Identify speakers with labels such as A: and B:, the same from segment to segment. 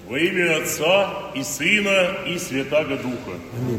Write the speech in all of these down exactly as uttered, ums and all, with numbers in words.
A: Во имя Отца и Сына и Святаго Духа.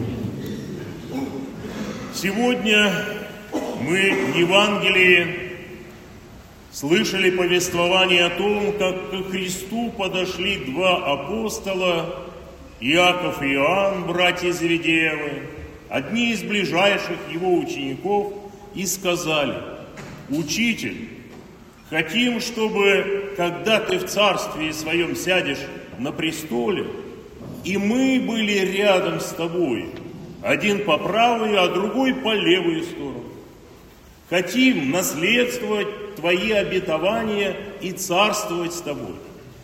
A: Сегодня мы в Евангелии слышали повествование о том, как к Христу подошли два апостола, Иаков и Иоанн, братья Зеведеевы, одни из ближайших его учеников, и сказали: «Учитель, хотим, чтобы, когда ты в царстве своем сядешь на престоле, и мы были рядом с тобой, один по правую, а другой по левую сторону. Хотим наследствовать твои обетования и царствовать с тобой».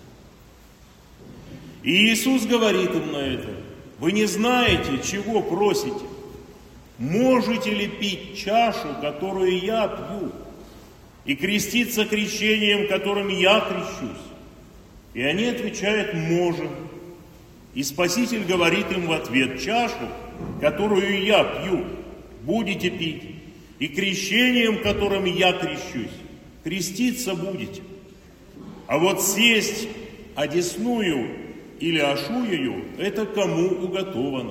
A: И Иисус говорит им на это: «Вы не знаете, чего просите? Можете ли пить чашу, которую я пью, и креститься крещением, которым я крещусь?» И они отвечают: «Можем». И Спаситель говорит им в ответ: «Чашу, которую я пью, будете пить, и крещением, которым я крещусь, креститься будете. А вот сесть одесную или ошуею, это кому уготовано».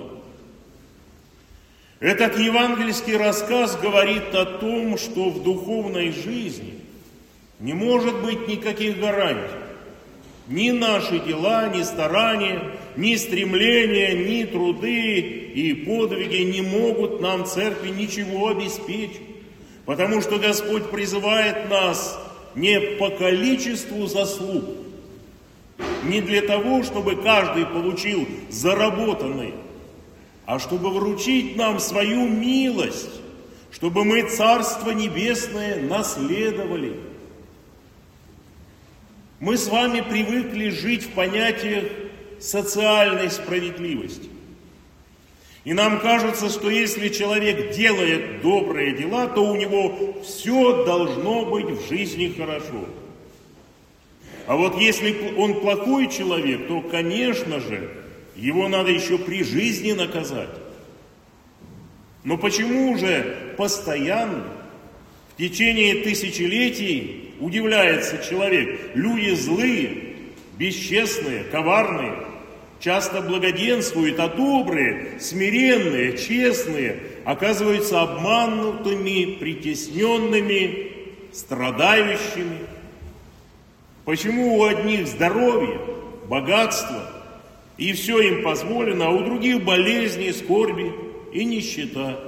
A: Этот евангельский рассказ говорит о том, что в духовной жизни не может быть никаких гарантий. Ни наши дела, ни старания, ни стремления, ни труды и подвиги не могут нам, церкви, ничего обеспечить. Потому что Господь призывает нас не по количеству заслуг, не для того, чтобы каждый получил заработанное, а чтобы вручить нам свою милость, чтобы мы Царство Небесное наследовали. Мы с вами привыкли жить в понятиях социальной справедливости. И нам кажется, что если человек делает добрые дела, то у него все должно быть в жизни хорошо. А вот если он плохой человек, то, конечно же, его надо еще при жизни наказать. Но почему же постоянно, в течение тысячелетий, удивляется человек, люди злые, бесчестные, коварные, часто благоденствуют, а добрые, смиренные, честные оказываются обманутыми, притесненными, страдающими? Почему у одних здоровье, богатство, и все им позволено, а у других болезни, скорби и нищета?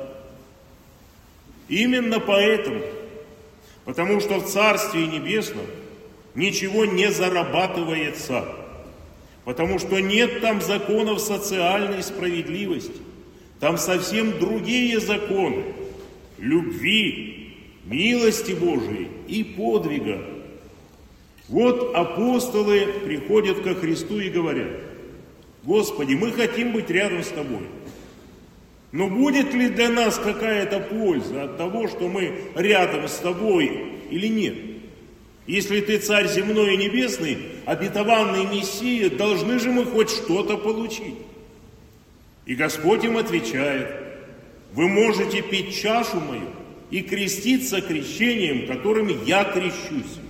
A: Именно поэтому, потому что в Царстве Небесном ничего не зарабатывается, потому что нет там законов социальной справедливости, там совсем другие законы любви, милости Божией и подвига. Вот апостолы приходят ко Христу и говорят: «Господи, мы хотим быть рядом с Тобой, но будет ли для нас какая-то польза от того, что мы рядом с Тобой или нет? Если Ты Царь земной и небесный, обетованный Мессия, должны же мы хоть что-то получить». И Господь им отвечает: «Вы можете пить чашу мою и креститься крещением, которым я крещусь».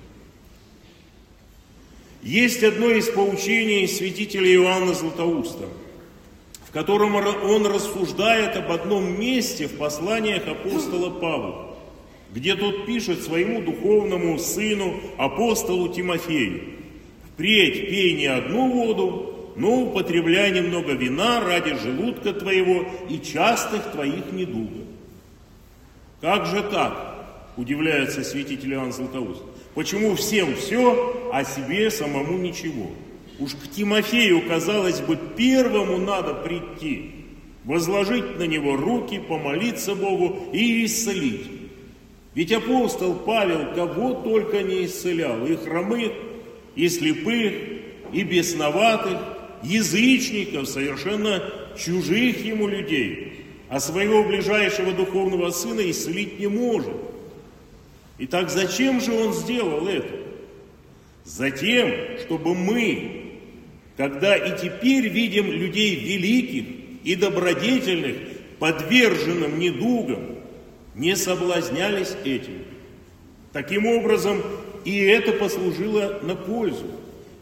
A: Есть одно из поучений святителя Иоанна Златоуста, в котором он рассуждает об одном месте в посланиях апостола Павла, где тот пишет своему духовному сыну, апостолу Тимофею: «Впредь пей не одну воду, но употребляй немного вина ради желудка твоего и частых твоих недугов». Как же так? Удивляется святитель Иоанн Златоуст. Почему всем все, а себе самому ничего? Уж к Тимофею, казалось бы, первому надо прийти, возложить на него руки, помолиться Богу и исцелить. Ведь апостол Павел кого только не исцелял: и хромых, и слепых, и бесноватых, язычников, совершенно чужих ему людей, а своего ближайшего духовного сына исцелить не может. Итак, зачем же он сделал это? Затем, чтобы мы, когда и теперь видим людей великих и добродетельных, подверженным недугам, не соблазнялись этим. Таким образом, и это послужило на пользу.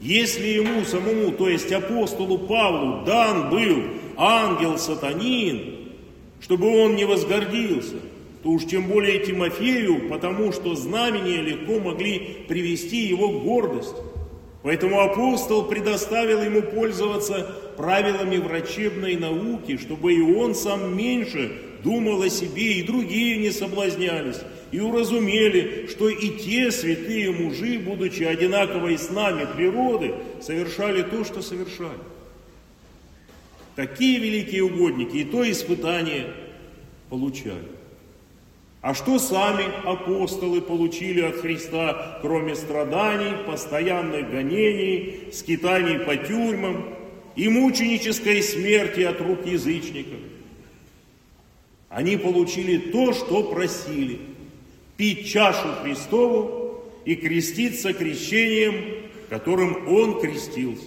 A: Если ему самому, то есть апостолу Павлу, дан был ангел-сатанин, чтобы он не возгордился, то уж тем более Тимофею, потому что знамения легко могли привести его к гордости. Поэтому апостол предоставил ему пользоваться правилами врачебной науки, чтобы и он сам меньше думал о себе, и другие не соблазнялись, и уразумели, что и те святые мужи, будучи одинаковой с нами природы, совершали то, что совершали. Такие великие угодники и то испытание получали. А что сами апостолы получили от Христа, кроме страданий, постоянных гонений, скитаний по тюрьмам и мученической смерти от рук язычников? Они получили то, что просили – пить чашу Христову и креститься крещением, которым Он крестился.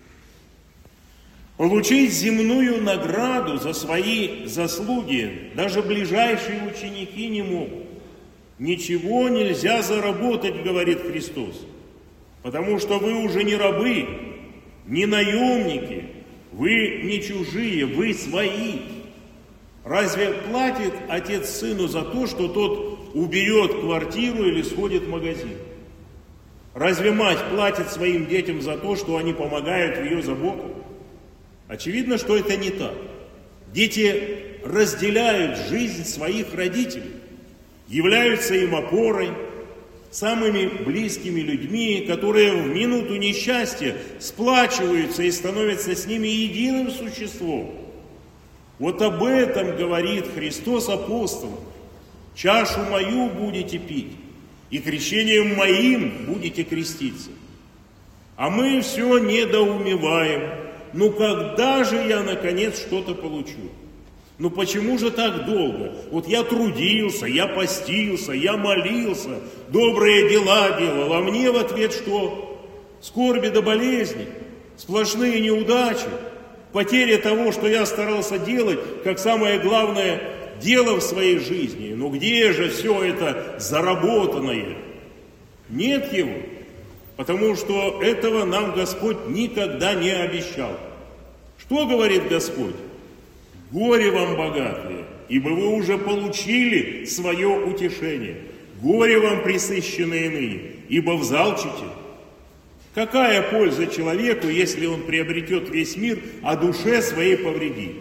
A: Получить земную награду за свои заслуги даже ближайшие ученики не могут. Ничего нельзя заработать, говорит Христос, потому что вы уже не рабы, не наемники, вы не чужие, вы свои. Разве платит отец сыну за то, что тот уберет квартиру или сходит в магазин? Разве мать платит своим детям за то, что они помогают в ее заботах? Очевидно, что это не так. Дети разделяют жизнь своих родителей, являются им опорой, самыми близкими людьми, которые в минуту несчастья сплачиваются и становятся с ними единым существом. Вот об этом говорит Христос апостолам. «Чашу мою будете пить, и крещением моим будете креститься». А мы все недоумеваем. Ну когда же я наконец что-то получу? Ну почему же так долго? Вот я трудился, я постился, я молился, добрые дела делал, а мне в ответ что? Скорби до болезни, сплошные неудачи, потеря того, что я старался делать, как самое главное дело в своей жизни. Ну где же все это заработанное? Нет его. Потому что этого нам Господь никогда не обещал. Что говорит Господь? Горе вам, богатые, ибо вы уже получили свое утешение. Горе вам, пресыщенные ныне, ибо взалчите. Какая польза человеку, если он приобретет весь мир, а душе своей повредит?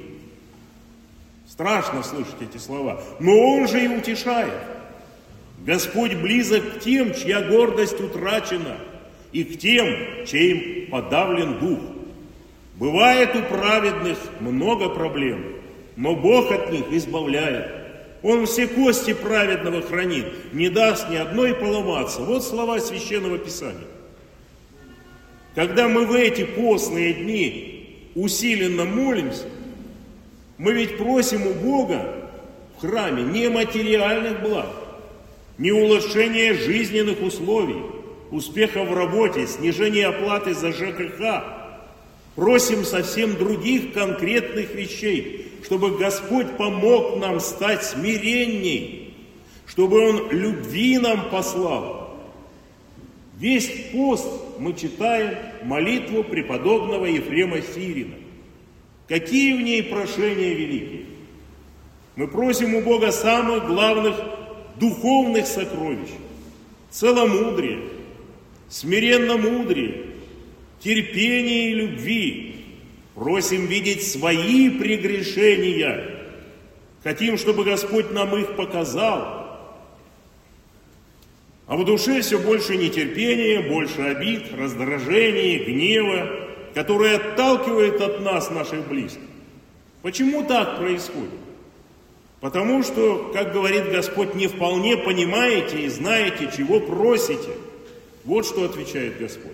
A: Страшно слышать эти слова, но он же и утешает. Господь близок к тем, чья гордость утрачена, и к тем, чей подавлен дух. Бывает у праведных много проблем, но Бог от них избавляет. Он все кости праведного хранит, не даст ни одной поломаться. Вот слова Священного Писания. Когда мы в эти постные дни усиленно молимся, мы ведь просим у Бога в храме не материальных благ, не улучшения жизненных условий, успеха в работе, снижения оплаты за ЖКХ. Просим совсем других конкретных вещей, чтобы Господь помог нам стать смиренней, чтобы Он любви нам послал. Весь пост мы читаем молитву преподобного Ефрема Сирина. Какие в ней прошения великие! Мы просим у Бога самых главных духовных сокровищ, целомудрия, смиренно-мудрие, терпения и любви. Просим видеть свои прегрешения. Хотим, чтобы Господь нам их показал. А в душе все больше нетерпения, больше обид, раздражения, гнева, которые отталкивают от нас наших близких. Почему так происходит? Потому что, как говорит Господь, не вполне понимаете и знаете, чего просите. Вот что отвечает Господь.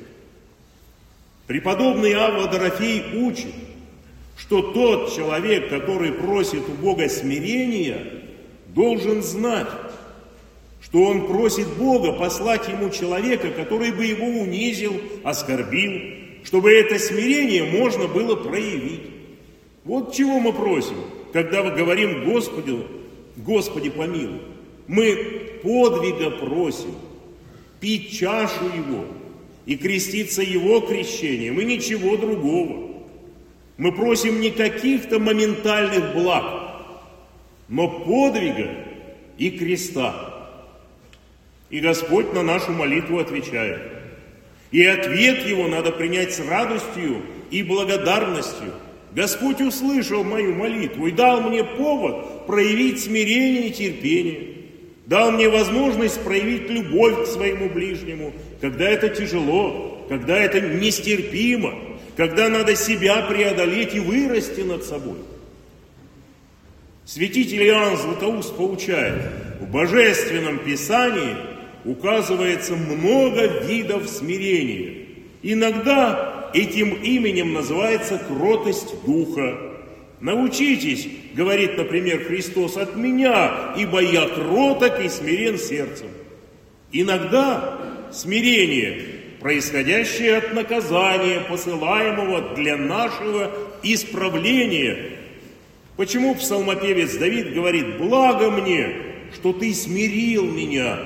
A: Преподобный Авва Дорофей учит, что тот человек, который просит у Бога смирения, должен знать, что он просит Бога послать ему человека, который бы его унизил, оскорбил, чтобы это смирение можно было проявить. Вот чего мы просим, когда мы говорим Господу, Господи помилуй. Мы подвига просим, пить чашу Его и креститься Его крещением, и ничего другого. Мы просим не каких-то моментальных благ, но подвига и креста. И Господь на нашу молитву отвечает. И ответ Его надо принять с радостью и благодарностью. Господь услышал мою молитву и дал мне повод проявить смирение и терпение. Дал мне возможность проявить любовь к своему ближнему, когда это тяжело, когда это нестерпимо, когда надо себя преодолеть и вырасти над собой. Святитель Иоанн Златоуст поучает, в Божественном Писании указывается много видов смирения. Иногда этим именем называется кротость духа. Научитесь, говорит, например, Христос, от меня, ибо я кроток и смирен сердцем. Иногда смирение, происходящее от наказания, посылаемого для нашего исправления. Почему псалмопевец Давид говорит, благо мне, что ты смирил меня?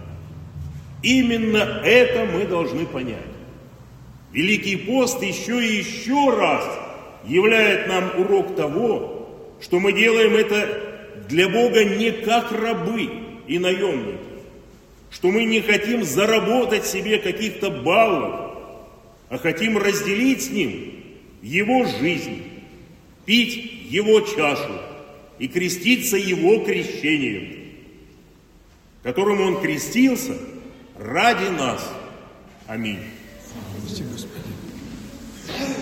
A: Именно это мы должны понять. Великий пост еще и еще раз являет нам урок того, что мы делаем это для Бога не как рабы и наемники, что мы не хотим заработать себе каких-то баллов, а хотим разделить с Ним Его жизнь, пить Его чашу и креститься Его крещением, которым Он крестился ради нас. Аминь.
B: Спасибо, Господи.